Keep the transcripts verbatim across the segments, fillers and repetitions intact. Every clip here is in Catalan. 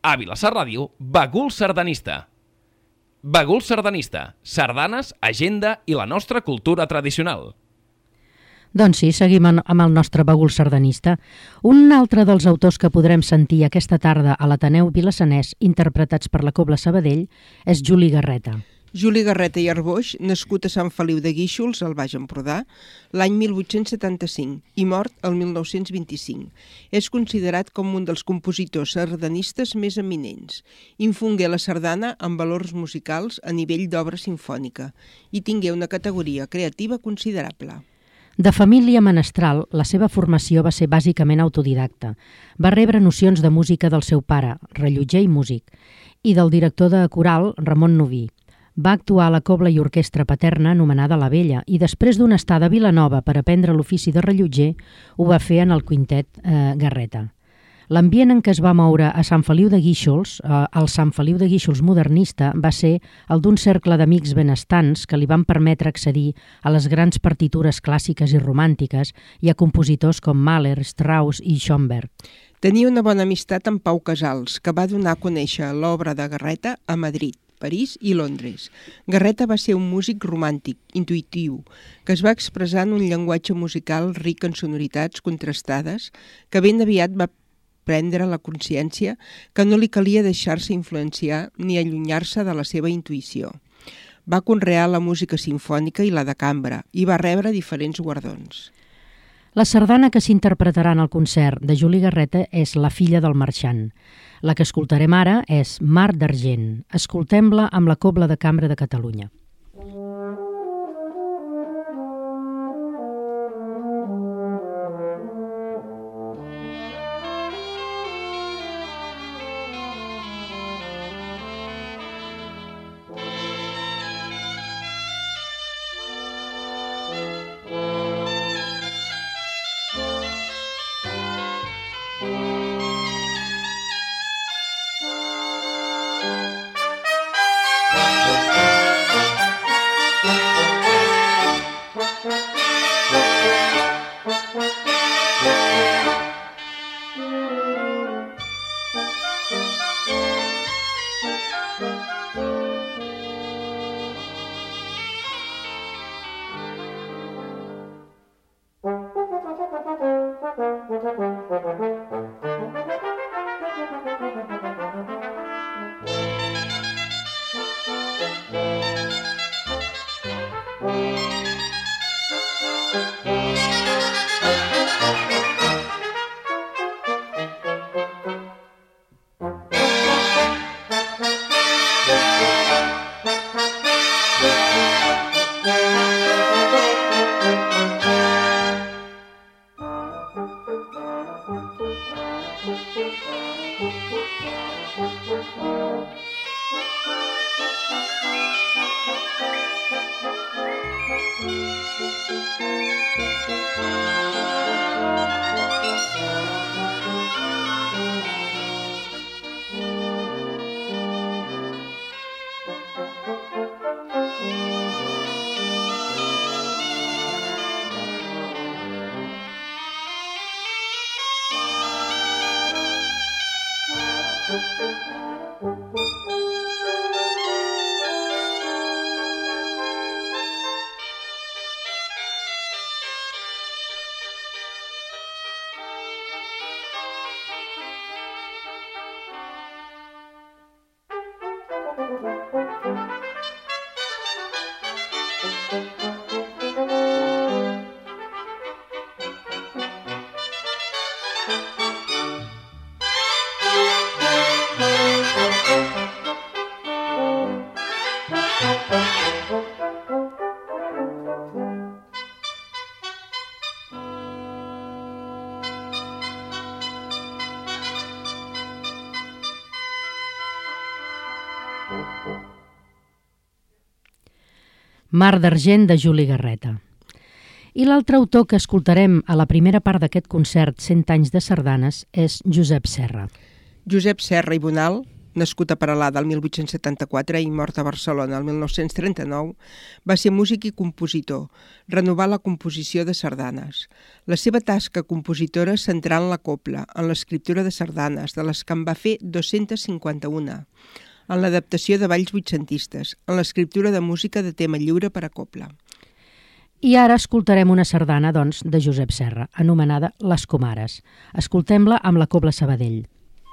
A Vilassar Ràdio, Bagul Sardanista. Bagul Sardanista, sardanes, agenda i la nostra cultura tradicional. Doncs sí, seguim amb el nostre bagul sardanista. Un altre dels autors que podrem sentir aquesta tarda a l'Ateneu Vilassanès, interpretats per la Cobla Sabadell, és Juli Garreta. Juli Garreta i Arboix, nascut a Sant Feliu de Guíxols, al Baix Empordà, l'any mil vuit-cents setanta-cinc i mort el mil nou-cents vint-i-cinc. És considerat com un dels compositors sardanistes més eminents. Infongué la sardana amb valors musicals a nivell d'obra simfònica i tingué una categoria creativa considerable. De família menestral, la seva formació va ser bàsicament autodidacta. Va rebre nocions de música del seu pare, rellotger i músic, i del director de coral, Ramon Noví. Va actuar a la cobla i orquestra paterna anomenada La Vella i després d'una estada a Vilanova per aprendre l'ofici de rellotger ho va fer en el quintet eh, Garreta. L'ambient en què es va moure a Sant Feliu de Guíxols, eh, el Sant Feliu de Guíxols modernista, va ser el d'un cercle d'amics benestants que li van permetre accedir a les grans partitures clàssiques i romàntiques i a compositors com Mahler, Strauss i Schoenberg. Tenia una bona amistat amb Pau Casals, que va donar a conèixer l'obra de Garreta a Madrid, París i Londres. Garreta va ser un músic romàntic, intuïtiu, que es va expressar en un llenguatge musical ric en sonoritats contrastades, que ben aviat va prendre la consciència que no li calia deixar-se influenciar ni allunyar-se de la seva intuïció. Va conrear la música simfònica i la de cambra i va rebre diferents guardons. La sardana que s'interpretarà en el concert de Juli Garreta és La filla del marxant. La que escoltarem ara és Mar d'Argent. Escoltem-la amb la Cobla de Cambra de Catalunya. Mar d'Argent de Juli Garreta. I l'altre autor que escoltarem a la primera part d'aquest concert Cent anys de sardanes és Josep Serra. Josep Serra i Bonal nascut a Peralada el mil vuit-cents setanta-quatre i mort a Barcelona el mil nou-cents trenta-nou, va ser músic i compositor, renovà la composició de sardanes. La seva tasca compositora centrà en la copla, en l'escriptura de sardanes, de les que en va fer dos-centes cinquanta-una, en l'adaptació de balls vuitcentistes, en l'escriptura de música de tema lliure per a copla. I ara escoltarem una sardana, doncs, de Josep Serra, anomenada Les Comares. Escoltem-la amb la Cobla Sabadell.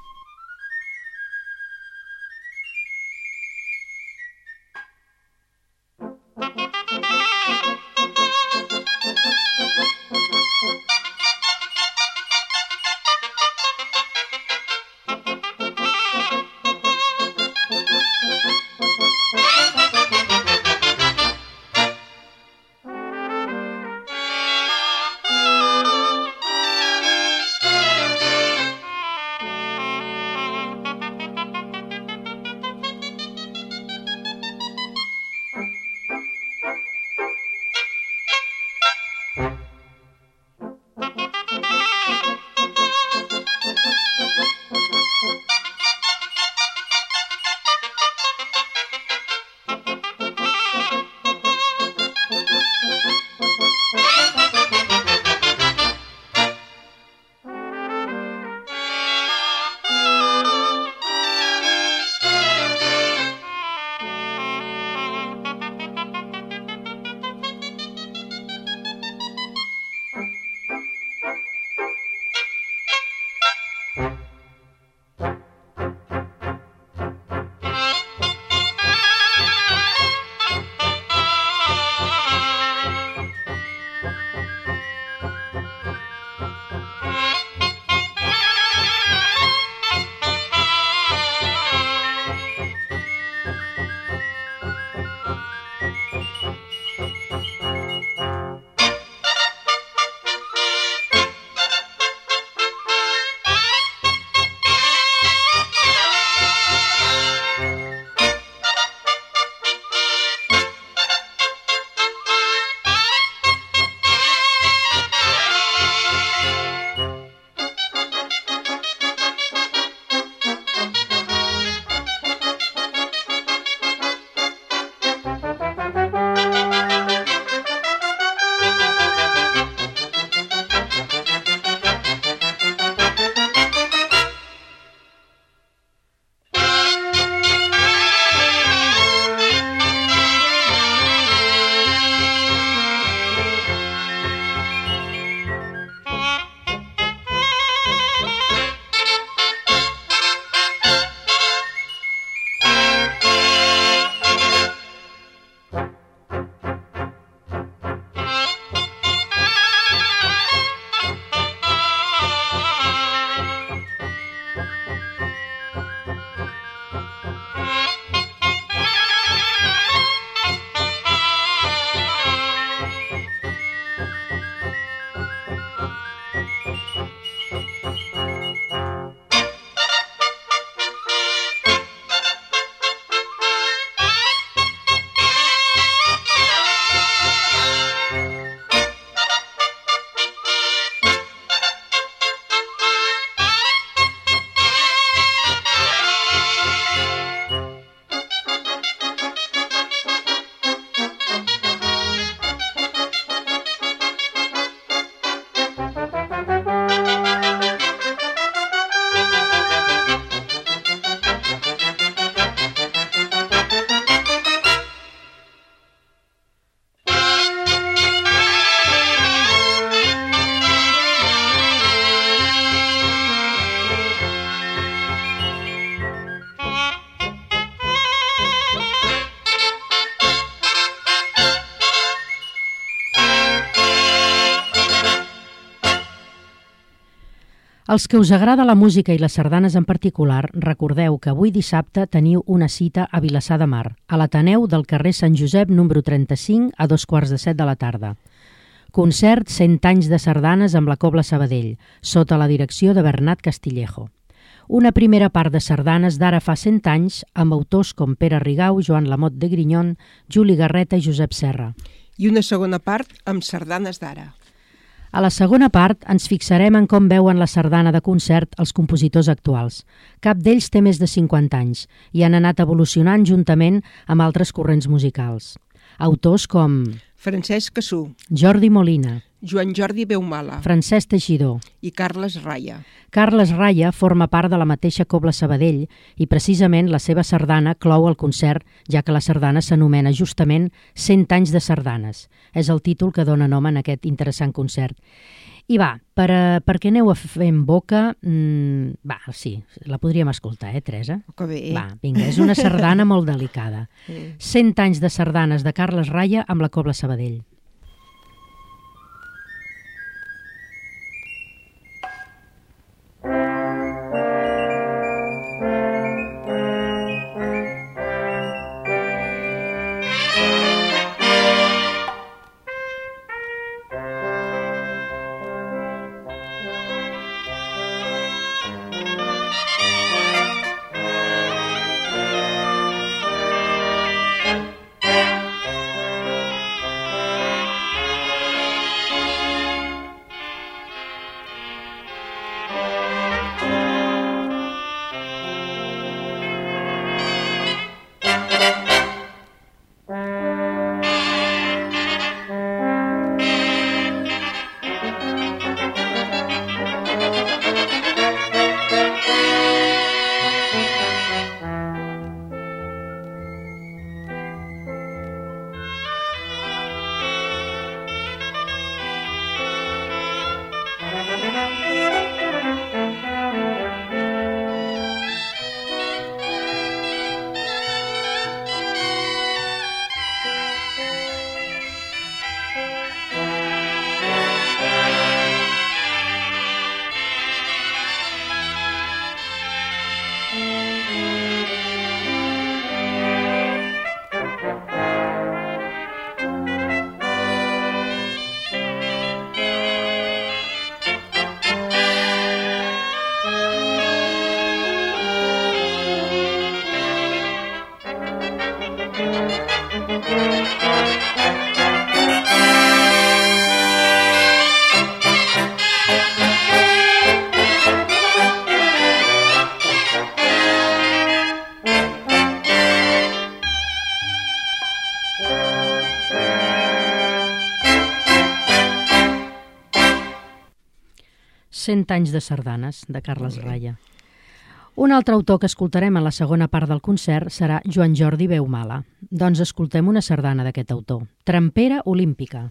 Els que us agrada la música i les sardanes en particular, recordeu que avui dissabte teniu una cita a Vilassar de Mar, a l'Ateneu del carrer Sant Josep número trenta-cinc a dos quarts de set de la tarda. Concert cent anys de sardanes amb la Cobla Sabadell, sota la direcció de Bernat Castillejo. Una primera part de sardanes d'ara fa cent anys amb autors com Pere Rigau, Joan Lamot de Grignon, Juli Garreta i Josep Serra. I una segona part amb sardanes d'ara. A la segona part ens fixarem en com veuen la sardana de concert els compositors actuals. Cap d'ells té més de cinquanta anys i han anat evolucionant juntament amb altres corrents musicals. Autors com Francesc Cassú, Jordi Molina, Joan Jordi Beumala Francesc Teixidor i Carles Raya. Carles Raya forma part de la mateixa Cobla Sabadell i precisament la seva sardana clou el concert, ja que la sardana s'anomena justament cent anys de sardanes. És el títol que dona nom a aquest interessant concert. I va, per, perquè aneu a fer en boca, mmm, va, sí, la podríem escoltar, eh, Teresa? Que bé. Va, vinga, és una sardana molt delicada. cent anys de sardanes de Carles Raya amb la Cobla Sabadell. cent anys de sardanes, de Carles Raya. Un altre autor que escoltarem en la segona part del concert serà Joan Jordi Beumala. Doncs escoltem una sardana d'aquest autor, Trempera olímpica.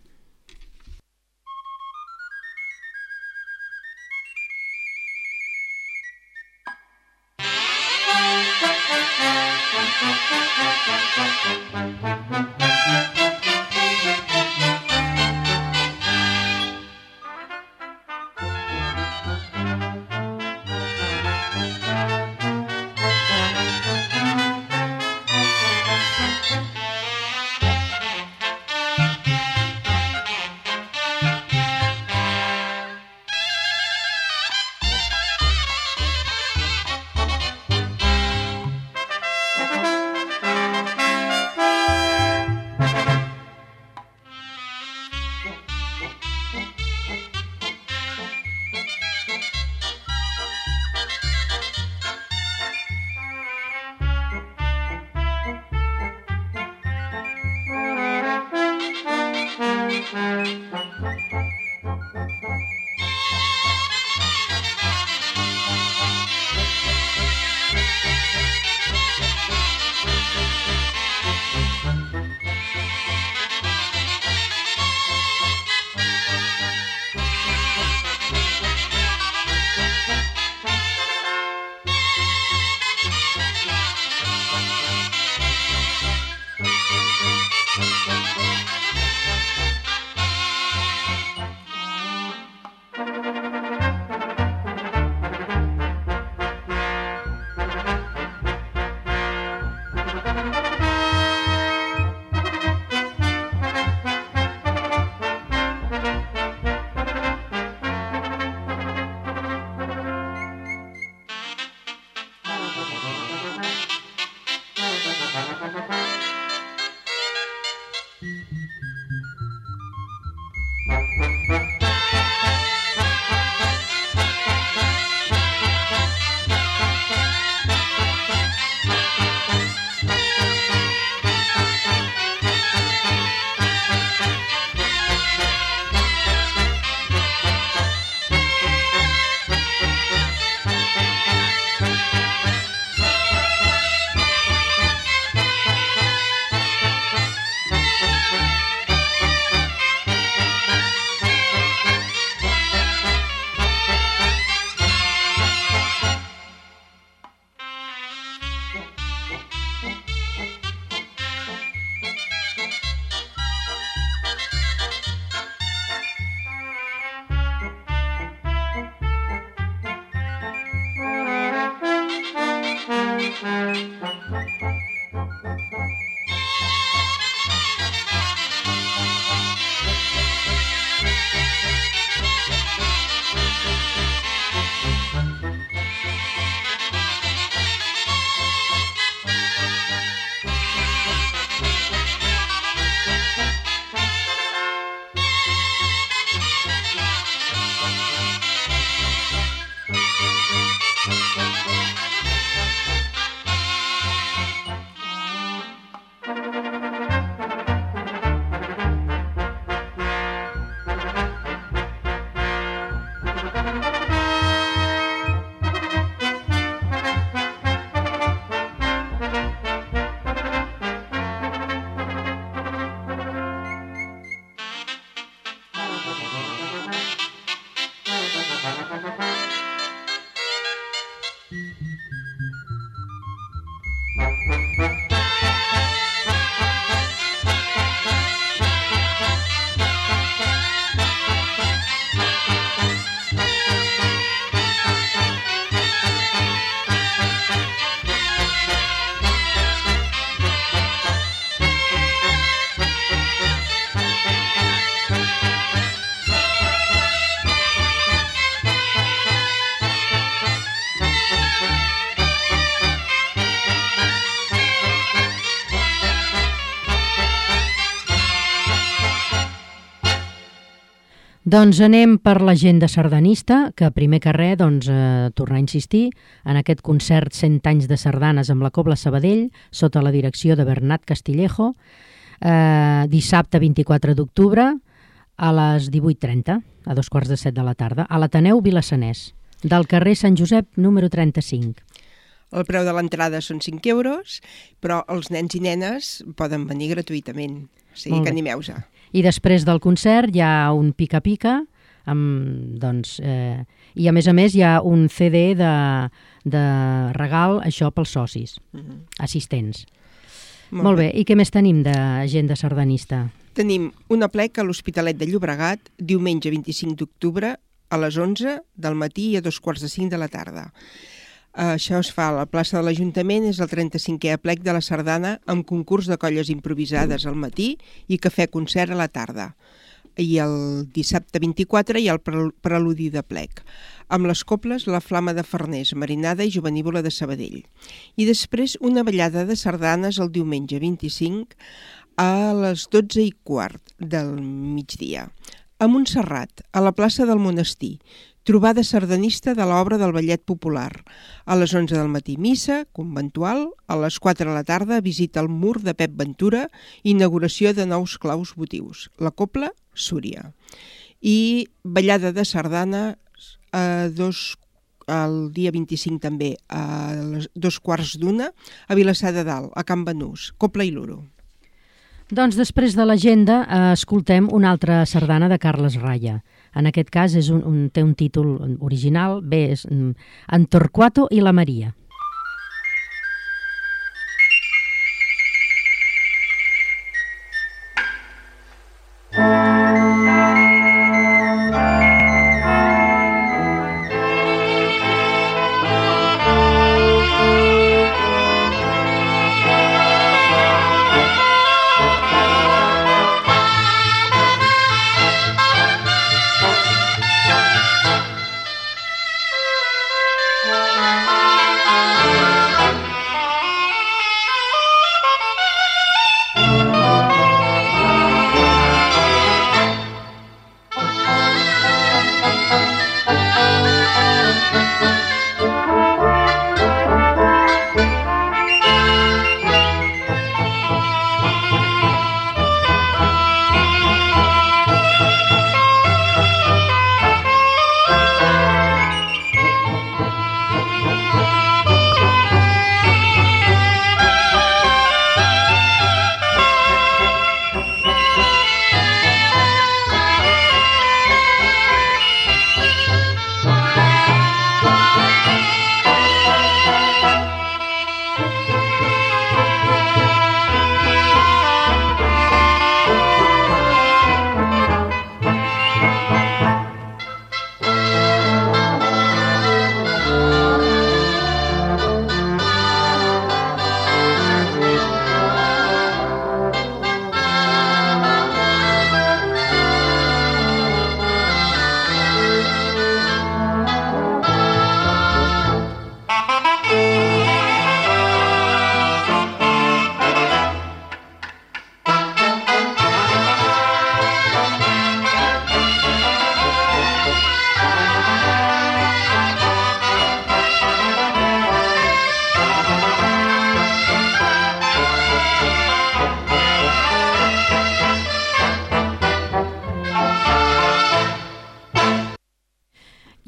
Doncs anem per l'agenda sardanista, que primer que res, doncs, eh, tornar a insistir en aquest concert cent anys de sardanes amb la Cobla Sabadell, sota la direcció de Bernat Castillejo, eh, dissabte vint-i-quatre d'octubre a les divuit trenta, a dos quarts de set de la tarda, a l'Ateneu Vilassanès, del carrer Sant Josep número trenta-cinc. El preu de l'entrada són cinc euros, però els nens i nenes poden venir gratuïtament, o sigui que animeu-se. I després del concert hi ha un pica-pica, amb, doncs, eh, i a més a més hi ha un C D de, de regal, això pels socis, uh-huh. assistents. Molt, Molt bé. bé, i què més tenim d'agenda sardanista? Tenim un aplec a l'Hospitalet de Llobregat, diumenge vint-i-cinc d'octubre, a les onze del matí i a dos quarts de cinc de la tarda. Això es fa a la plaça de l'Ajuntament, és el trenta-cinquè aplec de la sardana amb concurs de colles improvisades al matí i cafè-concert a la tarda. I el dissabte vint-i-quatre hi ha el preludi de plec, amb les coples La Flama de Farners, Marinada i Jovenívola de Sabadell. I després una ballada de sardanes el diumenge vint-i-cinc a les dotze i quart del migdia. A Montserrat, a la plaça del Monestir, trobada sardanista de l'obra del Ballet Popular. A les onze del matí missa, conventual, a les quatre de la tarda visita al mur de Pep Ventura, inauguració de nous claus votius. La Copla, Súria. I ballada de sardana a dos, el dia vint-i-cinc també, a les dos quarts d'una, a Vilassar de Dalt, a Can Banús, Copla i Luro. Doncs després de l'agenda eh, escoltem una altra sardana de Carles Raya. En aquest cas és un, un, té un títol original, bé, és En Torquato i la Maria. Thank you.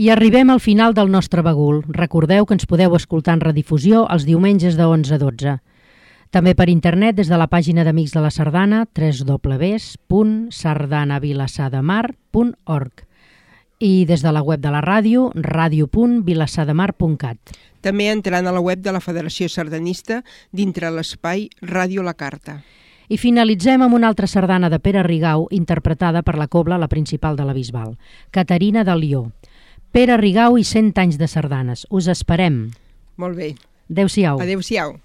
I arribem al final del nostre bagul. Recordeu que ens podeu escoltar en redifusió els diumenges de onze a dotze. També per internet des de la pàgina d'Amics de la Sardana, w w w punt sardana vilassar de mar punt org, i des de la web de la ràdio, ràdio punt vilassar de mar punt cat. També entrant a la web de la Federació Sardanista dintre l'espai Ràdio La Carta. I finalitzem amb una altra sardana de Pere Rigau interpretada per la cobla La Principal de la Bisbal, Caterina de Lió. Pere Rigau i cent anys de sardanes. Us esperem. Molt bé. Adéu-siau. Adéu-siau.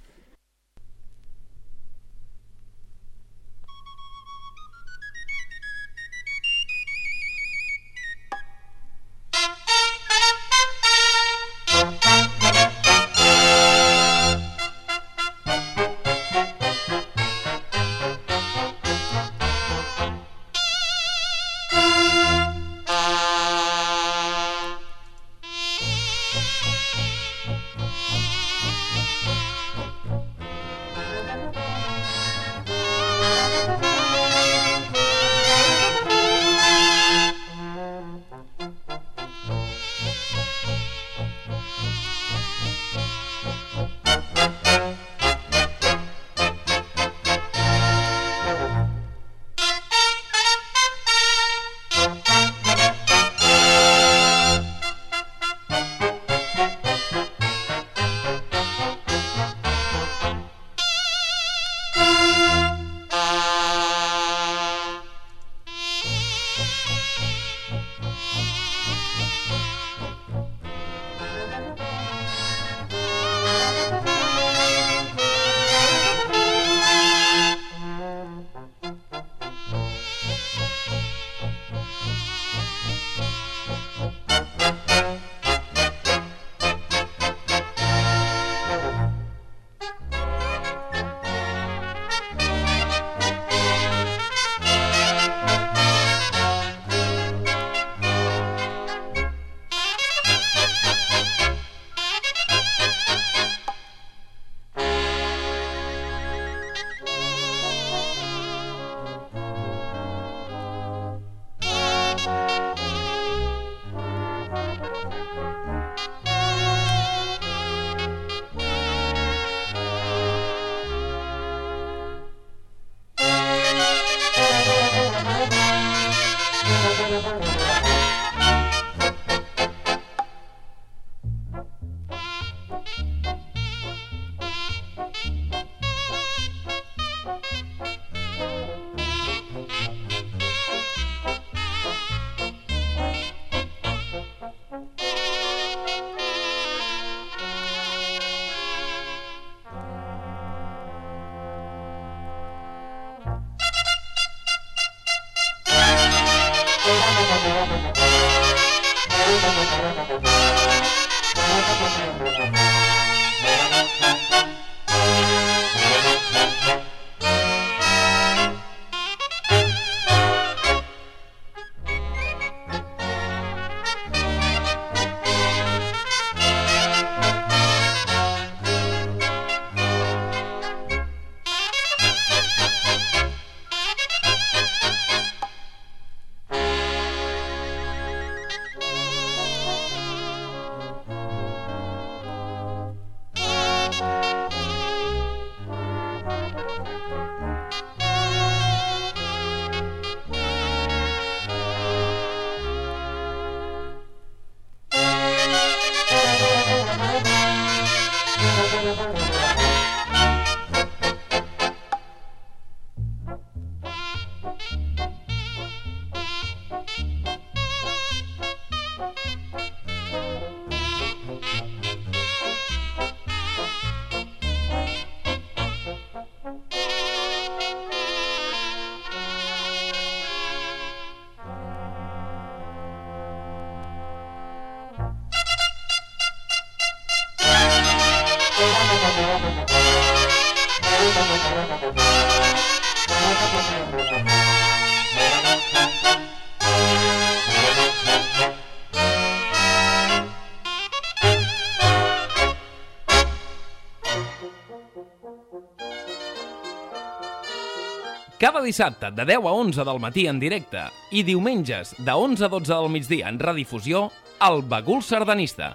Cada dissabte de deu a onze del matí en directe i diumenges de onze a dotze del migdia en redifusió, El Bagul Sardanista.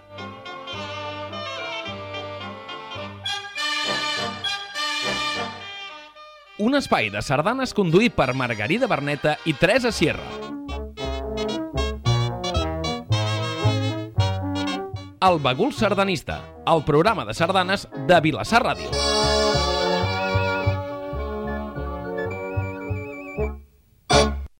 Un espai de sardanes conduït per Margarida Berneta i Teresa Sierra. El Bagul Sardanista, el programa de sardanes de Vilassar Ràdio.